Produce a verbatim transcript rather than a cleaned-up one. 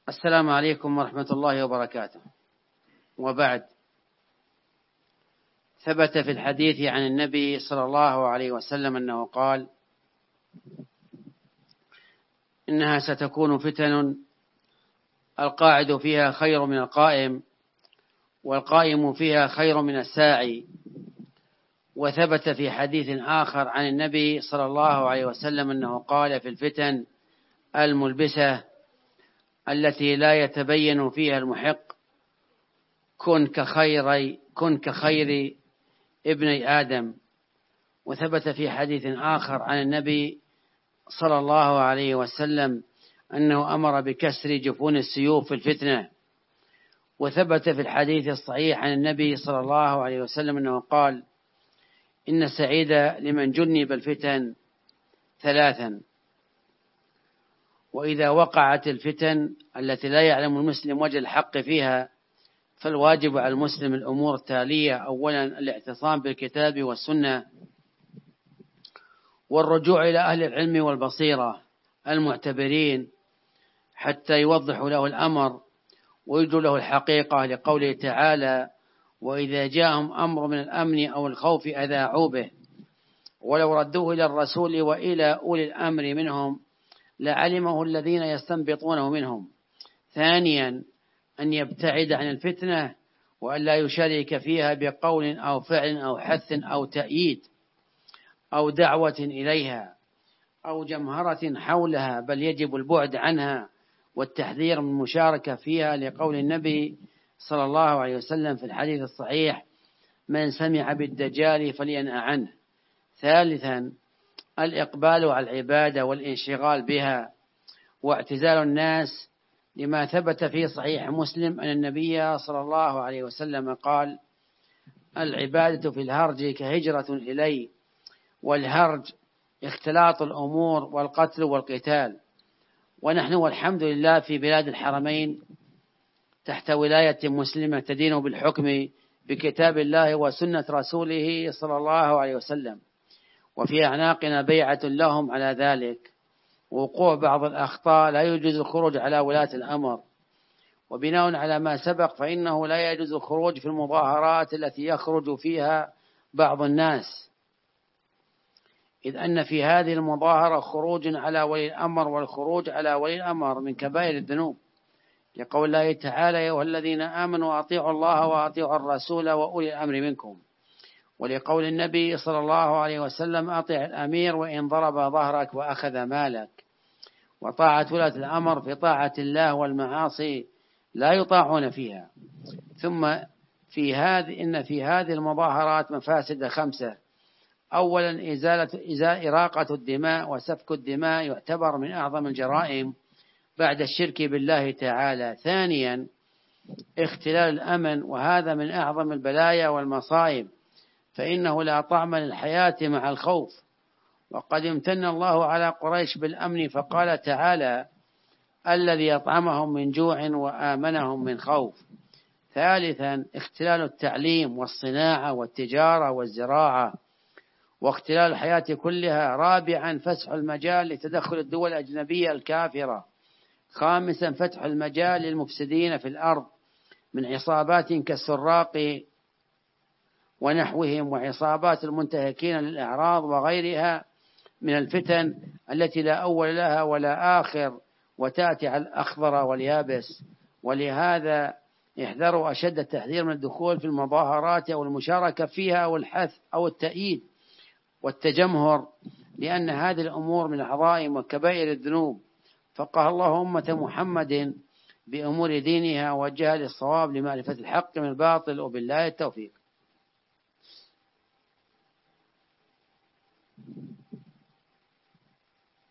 السلام عليكم ورحمة الله وبركاته. وبعد، ثبت في الحديث عن النبي صلى الله عليه وسلم أنه قال: إنها ستكون فتن القاعد فيها خير من القائم، والقائم فيها خير من الساعي. وثبت في حديث آخر عن النبي صلى الله عليه وسلم أنه قال في الفتن الملبسة التي لا يتبين فيها المحق: كن كخير كن كخير ابن آدم. وثبت في حديث آخر عن النبي صلى الله عليه وسلم أنه أمر بكسر جفون السيوف في الفتنة. وثبت في الحديث الصحيح عن النبي صلى الله عليه وسلم أنه قال: إن السعيد لمن جنب الفتن ثلاثا. وإذا وقعت الفتن التي لا يعلم المسلم وجه الحق فيها، فالواجب على المسلم الأمور التالية: أولا، الاعتصام بالكتاب والسنة، والرجوع إلى أهل العلم والبصيرة المعتبرين حتى يوضحوا له الأمر ويجوا له الحقيقة، لقوله تعالى: وإذا جاءهم أمر من الأمن أو الخوف أذاعوا به ولو ردوه إلى الرسول وإلى أولي الأمر منهم لعلمه الذين يستنبطونه منهم. ثانيا، أن يبتعد عن الفتنة وأن لا يشارك فيها بقول أو فعل أو حث أو تأييد أو دعوة إليها أو جمهرة حولها، بل يجب البعد عنها والتحذير من المشاركة فيها، لقول النبي صلى الله عليه وسلم في الحديث الصحيح: من سمع بالدجال فلينأ عنه. ثالثا، الإقبال على العبادة والانشغال بها واعتزال الناس، لما ثبت في صحيح مسلم أن النبي صلى الله عليه وسلم قال: العبادة في الهرج كهجرة إلي، والهرج اختلاط الأمور والقتل والقتال. ونحن والحمد لله في بلاد الحرمين تحت ولاية مسلمة تدين بالحكم بكتاب الله وسنة رسوله صلى الله عليه وسلم، وفي أعناقنا بيعة لهم على ذلك. وقوع بعض الأخطاء لا يجوز الخروج على ولاة الأمر، وبناء على ما سبق فإنه لا يجوز الخروج في المظاهرات التي يخرج فيها بعض الناس، إذ أن في هذه المظاهرة خروج على ولي الأمر، والخروج على ولي الأمر من كبائر الذنوب، لقول الله تعالى: يا أيها الذين آمنوا أطيعوا الله وأطيعوا الرسول وأولي الأمر منكم. ولقول النبي صلى الله عليه وسلم: أطع الأمير وإن ضرب ظهرك وأخذ مالك. وطاعة ولاة الأمر في طاعة الله، والمعاصي لا يطاعون فيها. ثم في هذه إن في هذه المظاهرات مفاسد خمسة: أولا، إزالة إزالة إراقة الدماء وسفك الدماء يعتبر من أعظم الجرائم بعد الشرك بالله تعالى. ثانيا، اختلال الأمن، وهذا من أعظم البلايا والمصائب، فإنه لا طعم للحياة مع الخوف. وقد امتن الله على قريش بالأمن فقال تعالى: الذي أطعمهم من جوع وآمنهم من خوف. ثالثا، اختلال التعليم والصناعة والتجارة والزراعة واختلال الحياة كلها. رابعا، فتح المجال لتدخل الدول الأجنبية الكافرة. خامسا، فتح المجال للمفسدين في الأرض من عصابات كالسراق ونحوهم، وعصابات المنتهكين للأعراض وغيرها من الفتن التي لا أول لها ولا آخر، وتأتي على الأخضر واليابس. ولهذا احذروا أشد التحذير من الدخول في المظاهرات أو المشاركة فيها أو الحث أو التأييد والتجمهر، لأن هذه الأمور من عظائم وكبائر الذنوب. فقه الله أمة محمد بأمور دينها ووجهها للصواب لمعرفة الحق من الباطل، وبالله التوفيق.